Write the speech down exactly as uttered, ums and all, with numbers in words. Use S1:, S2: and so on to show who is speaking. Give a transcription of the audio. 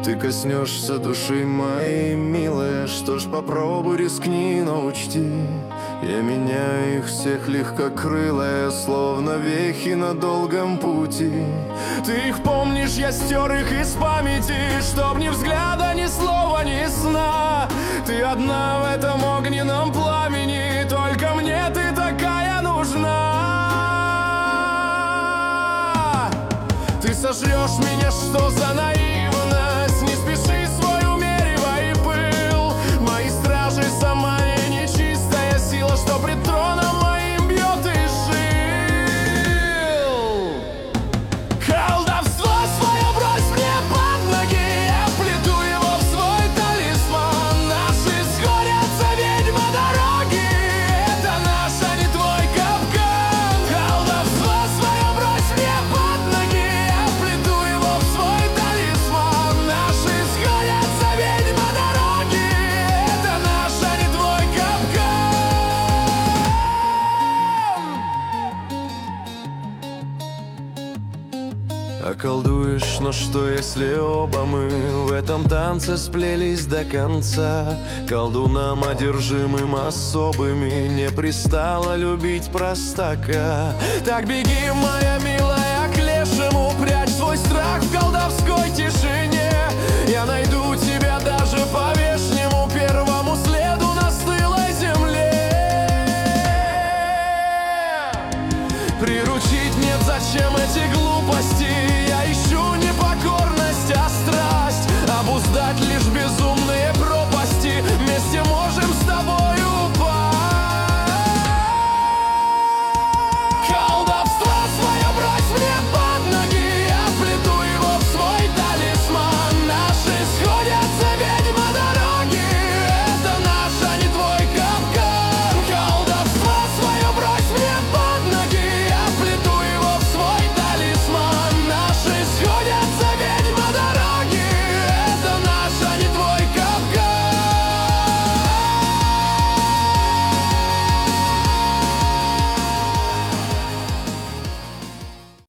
S1: Ты коснешься души моей, милая. Что ж, попробуй, рискни, но учти, я меняю их всех легкокрылая, словно вехи на долгом пути. Ты их помнишь, я стер их из памяти, чтоб ни взгляда, ни слова, ни сна. Ты одна в этом огненном пламени, только мне ты такая нужна. Ты сожрешь меня, что за наивность? Не спеши, свой умеривай пыл. Мои стражи сама не нечистая сила, что пред троном моим бьет из жил. Колдовство свое брось мне под ноги, я вплету его в свой талисман. Наши сходятся, ведьма, дороги, это наш, а не твой капкан. Колдовство свое брось мне под ноги, я вплету его в свой талисман. Наши сходятся, ведьма, дороги, это наш, а не твой капкан. Околдуешь, но что если оба мы в этом танце сплелись до конца? Колдунам одержимым особыми не пристало любить простака. Так беги, моя милая, к лешему, прячь свой страх в колдовской тишине. Я найду тебя даже по вешнему первому следу на стылой земле. Приручить нет, зачем эти глупости? Я ищу не покорность, а страсть, обуздать лишь безумные просьбы.